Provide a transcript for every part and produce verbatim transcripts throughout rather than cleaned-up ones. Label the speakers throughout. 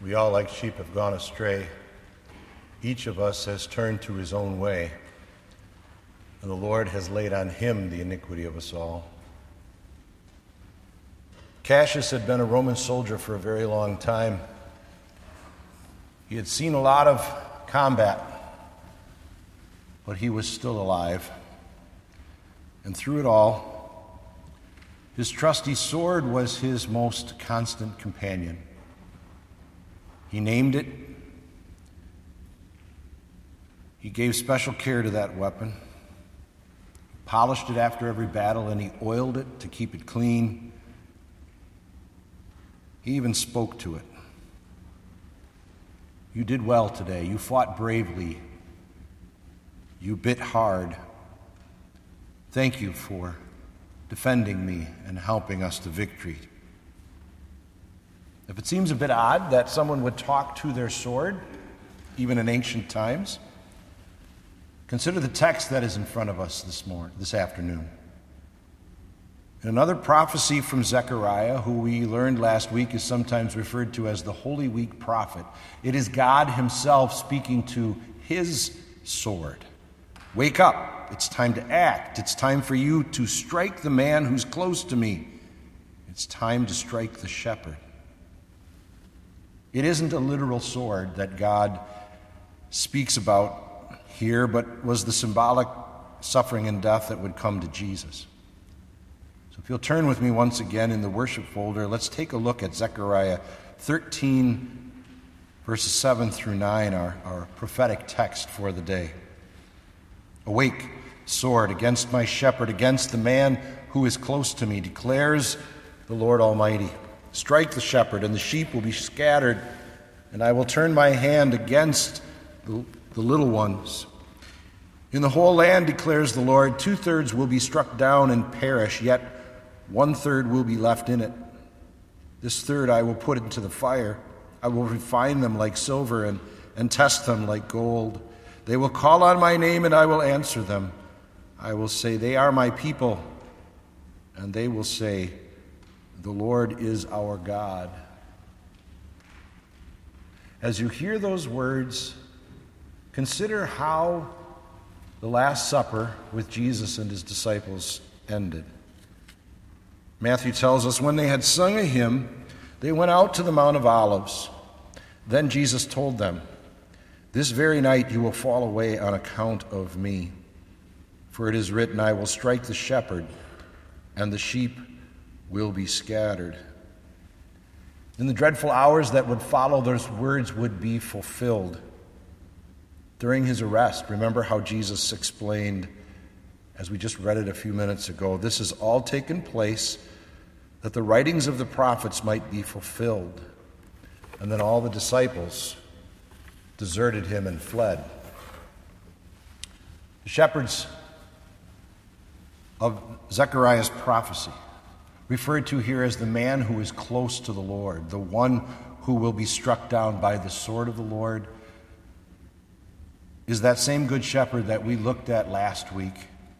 Speaker 1: We all, like sheep, have gone astray. Each of us has turned to his own way, and the Lord has laid on him the iniquity of us all. Cassius had been a Roman soldier for a very long time. He had seen a lot of combat, but he was still alive. And through it all, his trusty sword was his most constant companion. He named it. He gave special care to that weapon. He polished it after every battle, and he oiled it to keep it clean. He even spoke to it. You did well today. You fought bravely. You bit hard. Thank you for defending me and helping us to victory. If it seems a bit odd that someone would talk to their sword, even in ancient times, consider the text that is in front of us this morning, this afternoon. In another prophecy from Zechariah, who we learned last week is sometimes referred to as the Holy Week prophet, it is God himself speaking to his sword. Wake up. It's time to act. It's time for you to strike the man who's close to me. It's time to strike the shepherd. It isn't a literal sword that God speaks about here, but was the symbolic suffering and death that would come to Jesus. So if you'll turn with me once again in the worship folder, let's take a look at Zechariah thirteen, verses seven through nine, our, our prophetic text for the day. Awake, sword, against my shepherd, against the man who is close to me, declares the Lord Almighty. Strike the shepherd, and the sheep will be scattered, and I will turn my hand against the, the little ones. In the whole land, declares the Lord, two-thirds will be struck down and perish, yet one-third will be left in it. This third I will put into the fire. I will refine them like silver and, and test them like gold. They will call on my name, and I will answer them. I will say, they are my people, and they will say, the Lord is our God. As you hear those words, consider how the Last Supper with Jesus and his disciples ended. Matthew tells us, when they had sung a hymn, they went out to the Mount of Olives. Then Jesus told them, this very night you will fall away on account of me. For it is written, I will strike the shepherd, and the sheep will be scattered. In the dreadful hours that would follow, those words would be fulfilled. During his arrest, remember how Jesus explained, as we just read it a few minutes ago, this has all taken place that the writings of the prophets might be fulfilled. And then all the disciples deserted him and fled. The shepherds of Zechariah's prophecy, referred to here as the man who is close to the Lord, the one who will be struck down by the sword of the Lord, is that same good shepherd that we looked at last week.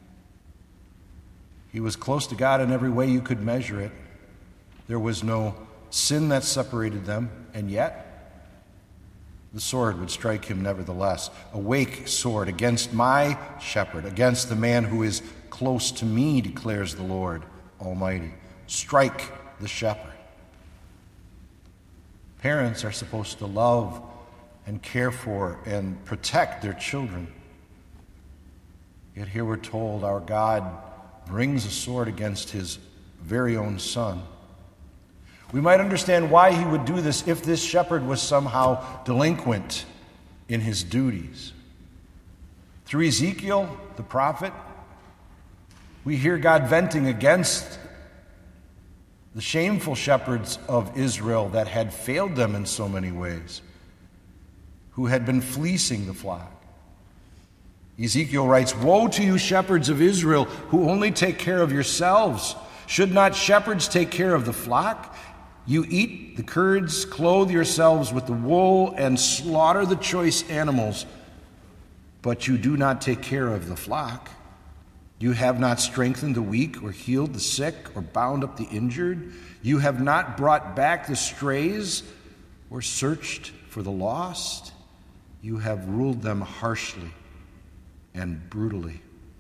Speaker 1: He was close to God in every way you could measure it. There was no sin that separated them, and yet the sword would strike him nevertheless. Awake, sword, against my shepherd, against the man who is close to me, declares the Lord Almighty. Strike the shepherd. Parents are supposed to love and care for and protect their children. Yet here we're told our God brings a sword against his very own son. We might understand why he would do this if this shepherd was somehow delinquent in his duties. Through Ezekiel, the prophet, we hear God venting against the shameful shepherds of Israel that had failed them in so many ways, who had been fleecing the flock. Ezekiel writes, woe to you shepherds of Israel who only take care of yourselves. Should not shepherds take care of the flock? You eat the curds, clothe yourselves with the wool, and slaughter the choice animals, but you do not take care of the flock. You have not strengthened the weak or healed the sick or bound up the injured. You have not brought back the strays or searched for the lost. You have ruled them harshly and brutally.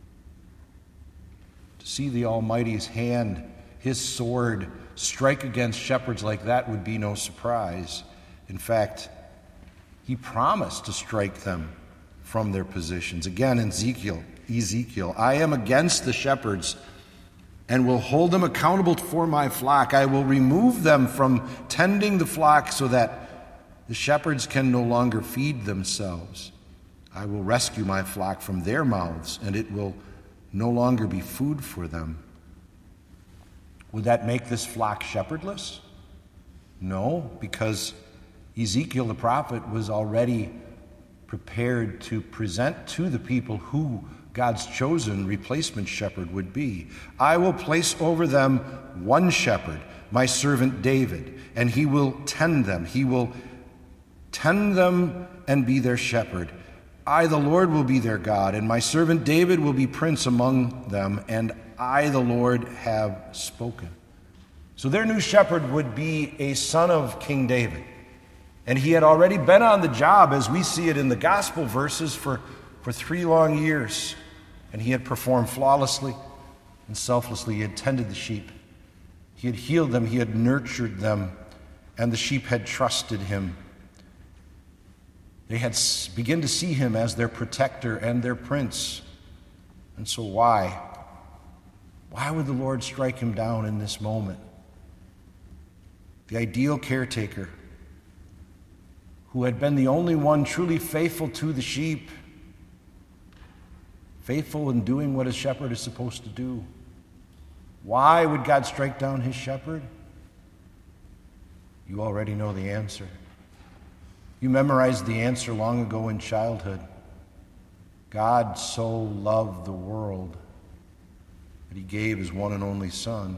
Speaker 1: To see the Almighty's hand, his sword, strike against shepherds like that would be no surprise. In fact, he promised to strike them from their positions. Again, in Ezekiel, Ezekiel, I am against the shepherds and will hold them accountable for my flock. I will remove them from tending the flock so that the shepherds can no longer feed themselves. I will rescue my flock from their mouths, and it will no longer be food for them. Would that make this flock shepherdless? No, because Ezekiel the prophet was already prepared to present to the people who God's chosen replacement shepherd would be. I will place over them one shepherd, my servant David, and he will tend them. He will tend them and be their shepherd. I, the Lord, will be their God, and my servant David will be prince among them, and I, the Lord, have spoken. So their new shepherd would be a son of King David. And he had already been on the job, as we see it in the gospel verses, for, for three long years. And he had performed flawlessly and selflessly. He had tended the sheep. He had healed them. He had nurtured them. And the sheep had trusted him. They had begun to see him as their protector and their prince. And so why? Why would the Lord strike him down in this moment? The ideal caretaker, who had been the only one truly faithful to the sheep, faithful in doing what a shepherd is supposed to do. Why would God strike down his shepherd? You already know the answer. You memorized the answer long ago in childhood. God so loved the world that he gave his one and only Son.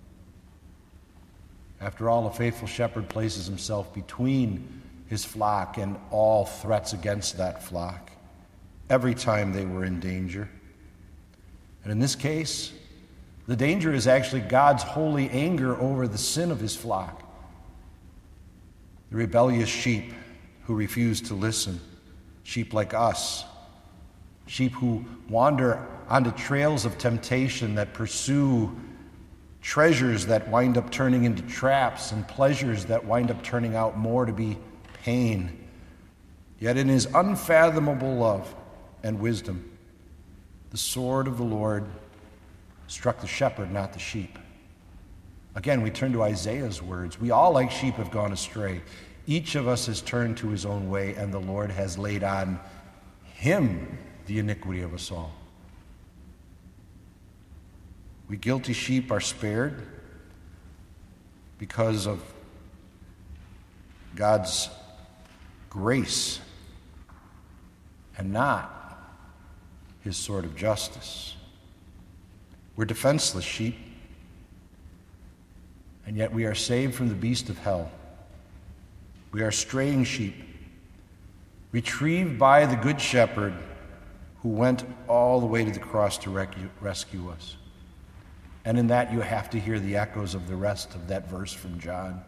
Speaker 1: After all, a faithful shepherd places himself between his flock and all threats against that flock every time they were in danger. And in this case, the danger is actually God's holy anger over the sin of his flock. The rebellious sheep who refuse to listen, sheep like us, sheep who wander onto trails of temptation that pursue treasures that wind up turning into traps and pleasures that wind up turning out more to be pain. Yet in his unfathomable love and wisdom, the sword of the Lord struck the shepherd, not the sheep. Again, we turn to Isaiah's words. We all, like sheep, have gone astray. Each of us has turned to his own way, and the Lord has laid on him the iniquity of us all. We guilty sheep are spared because of God's grace and not his sword of justice. We're defenseless sheep, and yet we are saved from the beast of hell. We are straying sheep, retrieved by the good shepherd who went all the way to the cross to rescue us. And in that you have to hear the echoes of the rest of that verse from John.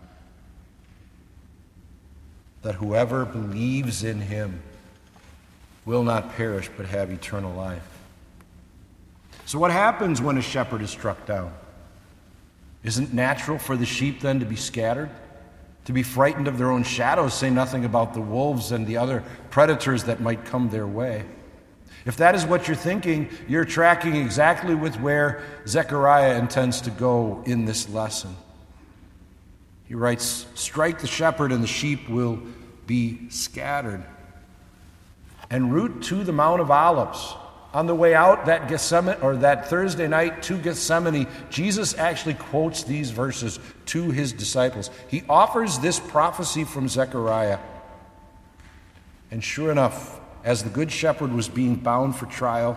Speaker 1: That whoever believes in him will not perish but have eternal life. So what happens when a shepherd is struck down? Isn't it natural for the sheep then to be scattered? To be frightened of their own shadows, say nothing about the wolves and the other predators that might come their way. If that is what you're thinking, you're tracking exactly with where Zechariah intends to go in this lesson. He writes, strike the shepherd and the sheep will be scattered. En route to the Mount of Olives, on the way out that Gethsemane, or that Thursday night to Gethsemane, Jesus actually quotes these verses to his disciples. He offers this prophecy from Zechariah. And sure enough, as the good shepherd was being bound for trial,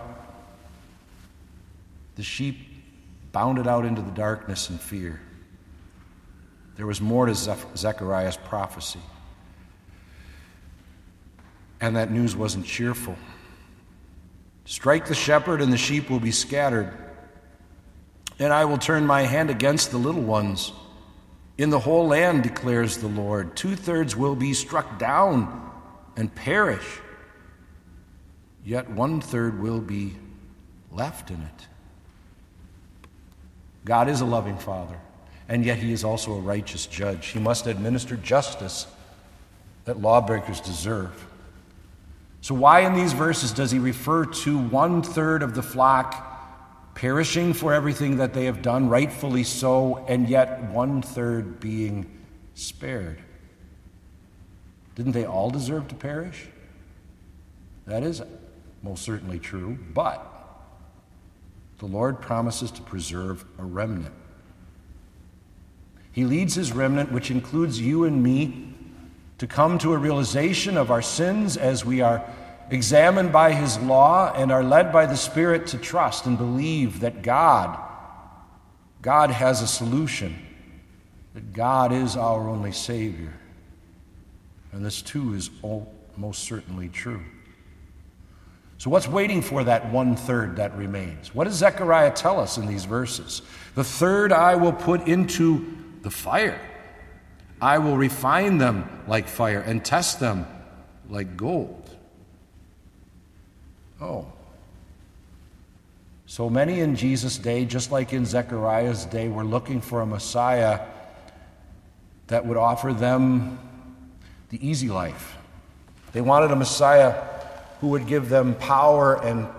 Speaker 1: the sheep bounded out into the darkness in fear. There was more to Zechariah's prophecy. And that news wasn't cheerful. Strike the shepherd and the sheep will be scattered. And I will turn my hand against the little ones In the whole land, declares the Lord, two-thirds will be struck down and perish, yet one-third will be left in it. God is a loving Father, and yet he is also a righteous judge. He must administer justice that lawbreakers deserve. So why in these verses does he refer to one-third of the flock perishing for everything that they have done, rightfully so, and yet one-third being spared? Didn't they all deserve to perish? That is most certainly true, but the Lord promises to preserve a remnant. He leads his remnant, which includes you and me, to come to a realization of our sins as we are examined by his law and are led by the Spirit to trust and believe that God, God has a solution, that God is our only Savior. And this too is all, most certainly true. So what's waiting for that one-third that remains? What does Zechariah tell us in these verses? The third I will put into the fire. I will refine them like fire and test them like gold. Oh. So many in Jesus' day, just like in Zechariah's day, were looking for a Messiah that would offer them the easy life. They wanted a Messiah who would give them power and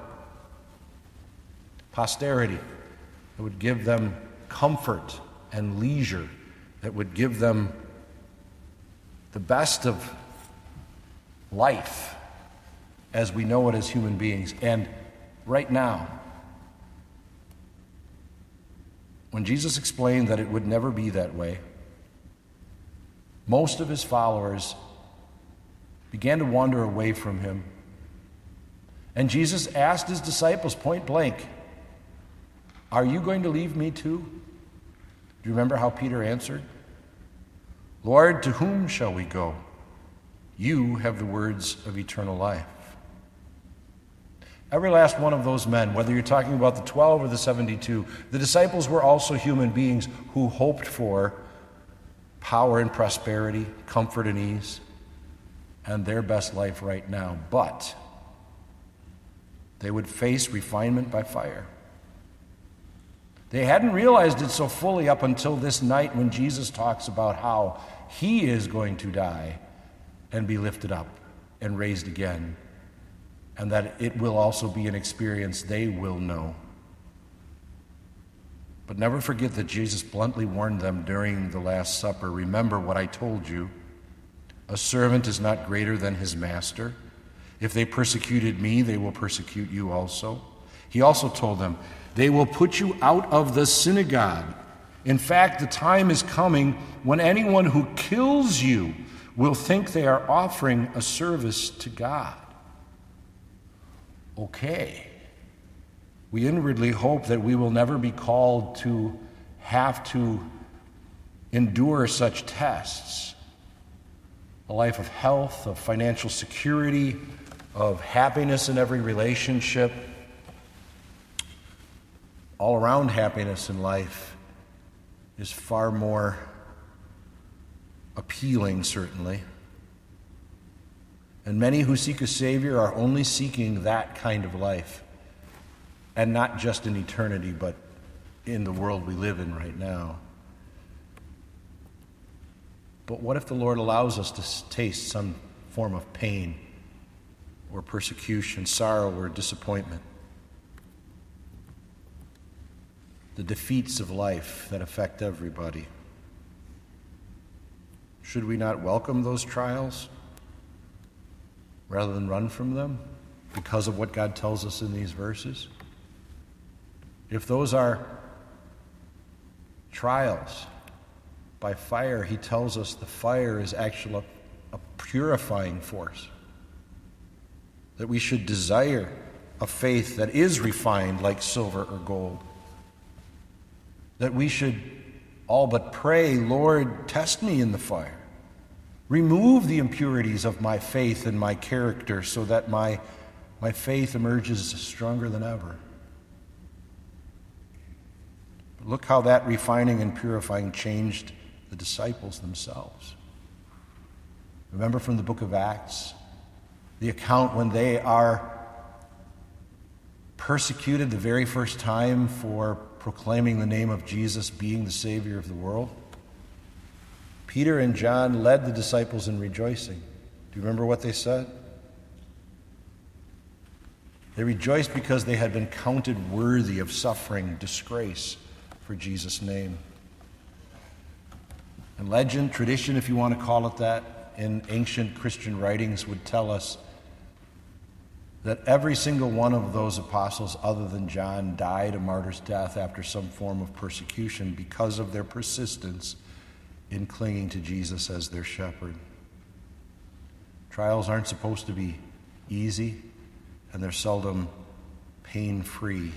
Speaker 1: posterity, that would give them comfort and leisure, that would give them the best of life as we know it as human beings. And right now, when Jesus explained that it would never be that way, most of his followers began to wander away from him. And Jesus asked his disciples point blank, "Are you going to leave me too?" Do you remember how Peter answered? "Lord, to whom shall we go? You have the words of eternal life." Every last one of those men, whether you're talking about the twelve or the seventy-two, the disciples were also human beings who hoped for power and prosperity, comfort and ease, and their best life right now. But they would face refinement by fire. They hadn't realized it so fully up until this night when Jesus talks about how he is going to die and be lifted up and raised again, and that it will also be an experience they will know. But never forget that Jesus bluntly warned them during the Last Supper, "Remember what I told you. A servant is not greater than his master. If they persecuted me, they will persecute you also." He also told them, "They will put you out of the synagogue. In fact, the time is coming when anyone who kills you will think they are offering a service to God." Okay. We inwardly hope that we will never be called to have to endure such tests. A life of health, of financial security, of happiness in every relationship, all around happiness in life is far more appealing, certainly. And many who seek a Savior are only seeking that kind of life, and not just in eternity, but in the world we live in right now. But what if the Lord allows us to taste some form of pain or persecution, sorrow or disappointment? The defeats of life that affect everybody. Should we not welcome those trials rather than run from them because of what God tells us in these verses? If those are trials by fire, he tells us the fire is actually a, a purifying force. That we should desire a faith that is refined like silver or gold. That we should all but pray, "Lord, test me in the fire. Remove the impurities of my faith and my character so that my, my faith emerges stronger than ever." But look how that refining and purifying changed the disciples themselves. Remember from the book of Acts, the account when they are persecuted the very first time for proclaiming the name of Jesus being the Savior of the world? Peter and John led the disciples in rejoicing. Do you remember what they said? They rejoiced because they had been counted worthy of suffering disgrace for Jesus' name. And legend, tradition, if you want to call it that, in ancient Christian writings would tell us that every single one of those apostles, other than John, died a martyr's death after some form of persecution because of their persistence in clinging to Jesus as their shepherd. Trials aren't supposed to be easy, and they're seldom pain-free.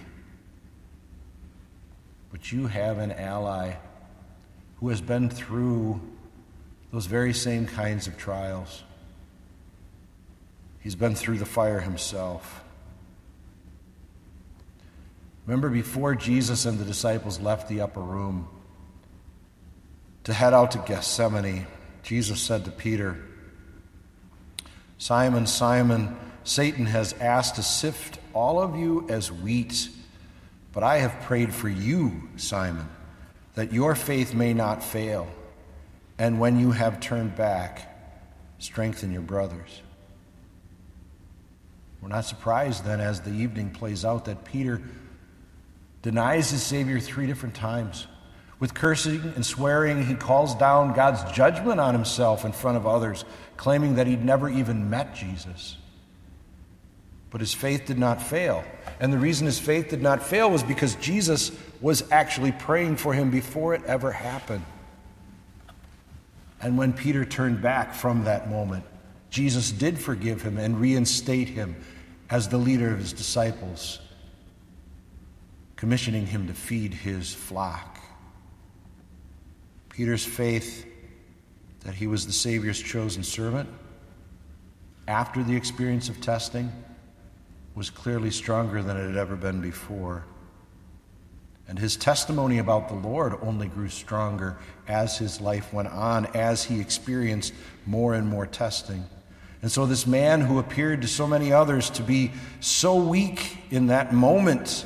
Speaker 1: But you have an ally who has been through those very same kinds of trials. He's been through the fire himself. Remember, before Jesus and the disciples left the upper room to head out to Gethsemane, Jesus said to Peter, "Simon, Simon, Satan has asked to sift all of you as wheat, but I have prayed for you, Simon, that your faith may not fail. And when you have turned back, strengthen your brothers." We're not surprised then, as the evening plays out, that Peter denies his Savior three different times. With cursing and swearing, he calls down God's judgment on himself in front of others, claiming that he'd never even met Jesus. But his faith did not fail. And the reason his faith did not fail was because Jesus was actually praying for him before it ever happened. And when Peter turned back from that moment, Jesus did forgive him and reinstate him as the leader of his disciples, commissioning him to feed his flock. Peter's faith that he was the Savior's chosen servant after the experience of testing was clearly stronger than it had ever been before. And his testimony about the Lord only grew stronger as his life went on, as he experienced more and more testing. And so this man who appeared to so many others to be so weak in that moment,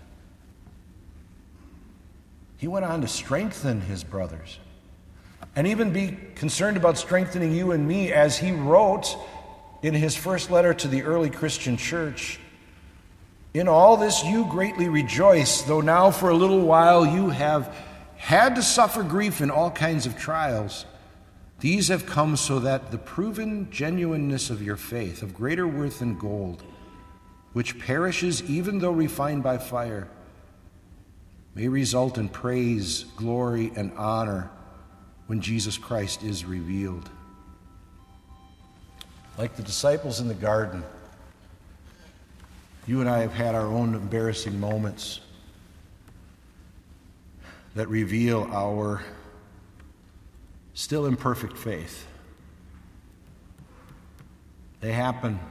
Speaker 1: he went on to strengthen his brothers and even be concerned about strengthening you and me, as he wrote in his first letter to the early Christian church, "In all this you greatly rejoice, though now for a little while you have had to suffer grief in all kinds of trials. These have come so that the proven genuineness of your faith, of greater worth than gold, which perishes even though refined by fire, may result in praise, glory, and honor when Jesus Christ is revealed." Like the disciples in the garden, you and I have had our own embarrassing moments that reveal our still imperfect faith. They happen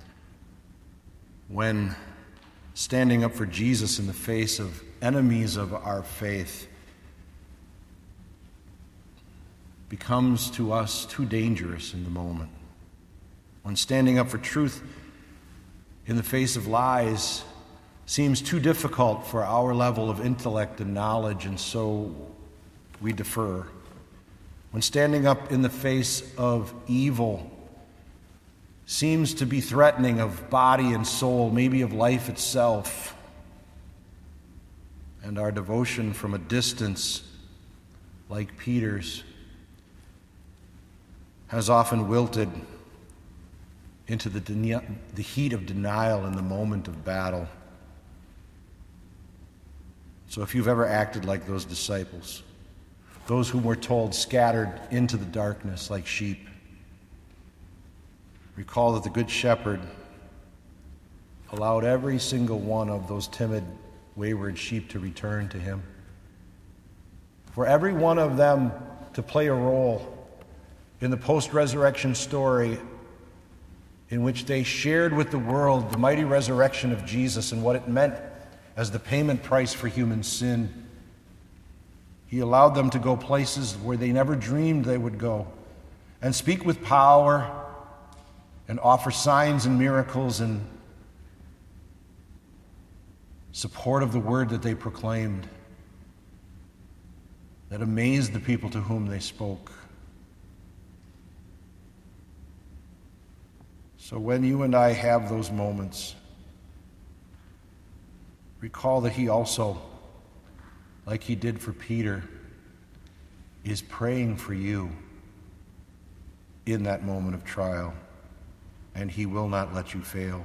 Speaker 1: when standing up for Jesus in the face of enemies of our faith becomes to us too dangerous in the moment. When standing up for truth in the face of lies seems too difficult for our level of intellect and knowledge, and so we defer. When standing up in the face of evil seems to be threatening of body and soul, maybe of life itself, and our devotion from a distance, like Peter's, has often wilted into the, de- the heat of denial in the moment of battle. So if you've ever acted like those disciples, those whom we're told scattered into the darkness like sheep, recall that the Good Shepherd allowed every single one of those timid, wayward sheep to return to him. For every one of them to play a role in the post-resurrection story in which they shared with the world the mighty resurrection of Jesus and what it meant as the payment price for human sin. He allowed them to go places where they never dreamed they would go, and speak with power and offer signs and miracles in support of the word that they proclaimed, that amazed the people to whom they spoke. So when you and I have those moments, recall that he also, like he did for Peter, is praying for you in that moment of trial, and he will not let you fail.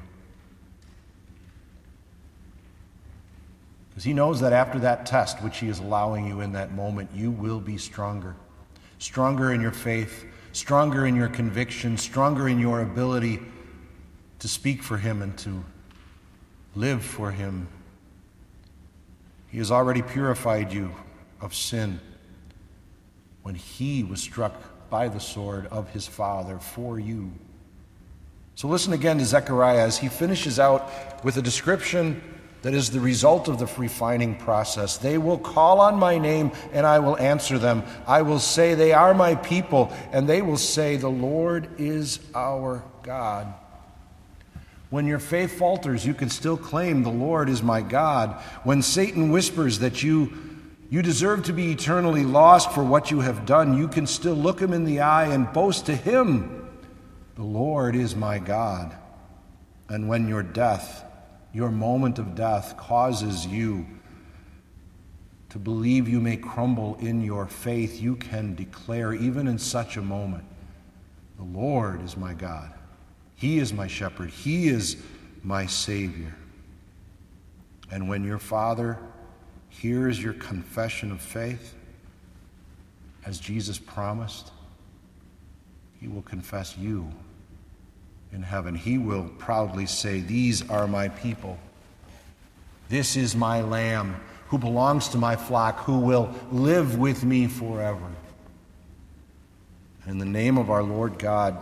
Speaker 1: Because he knows that after that test, which he is allowing you in that moment, you will be stronger. Stronger in your faith, stronger in your conviction, stronger in your ability to speak for him and to live for him. He has already purified you of sin when he was struck by the sword of his Father for you. So listen again to Zechariah as he finishes out with a description that is the result of the refining process. They will call on my name, and I will answer them. I will say, they are my people, and they will say, the Lord is our God. When your faith falters, you can still claim, the Lord is my God. When Satan whispers that you, you deserve to be eternally lost for what you have done, you can still look him in the eye and boast to him, the Lord is my God. And when your death, your moment of death, causes you to believe you may crumble in your faith, you can declare, even in such a moment, the Lord is my God. He is my shepherd. He is my Savior. And when your Father hears your confession of faith, as Jesus promised, he will confess you in heaven. He will proudly say, these are my people. This is my lamb who belongs to my flock, who will live with me forever. In the name of our Lord God,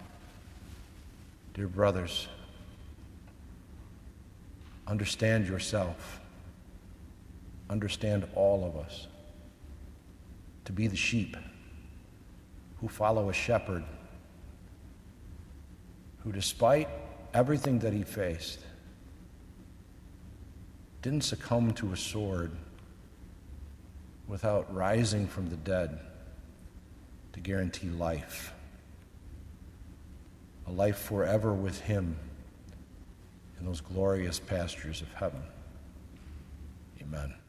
Speaker 1: dear brothers, understand yourself. Understand all of us to be the sheep who follow a shepherd who, despite everything that he faced, didn't succumb to a sword without rising from the dead to guarantee life, a life forever with him in those glorious pastures of heaven. Amen.